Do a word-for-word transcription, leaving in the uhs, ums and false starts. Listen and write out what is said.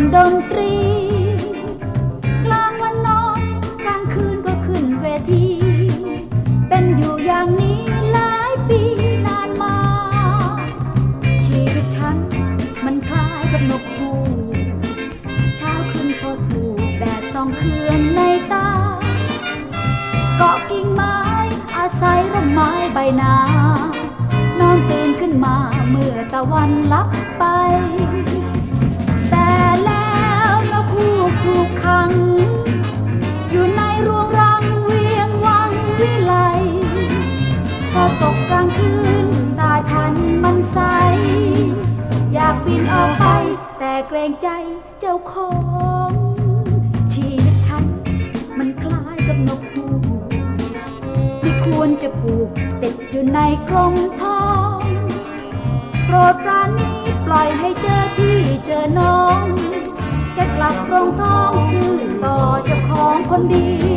ดนตรีกลางวันนอนกลางคืนก็ขึ้นเวทีเป็นอยู่อย่างนี้หลายปีนานมาชีวิตฉันมันคล้ายกับนกฮูกเช้าขึ้นพอถูกแดดส่องเคืองในตาเกาะกิ่งไม้อาศัยร่มไม้ใบหนานอนตื่นขึ้นมาเมื่อตะวันลับไปแต่แล้วนกฮูกถูกขังอยู่ในรวงรังเวียงวังวิไลพอตกกลางคืนตาฉันมันใสอยากบินออกไปแต่เกรงใจเจ้าของชีวิตฉันมันคล้ายกับนกฮูกที่ควรจะผูกติดอยู่ในกรงทองโปรดปราณีปล่อยให้เจอที่เจอน้องจะกลับกรงทองซื่อต่อเจ้าของคนดี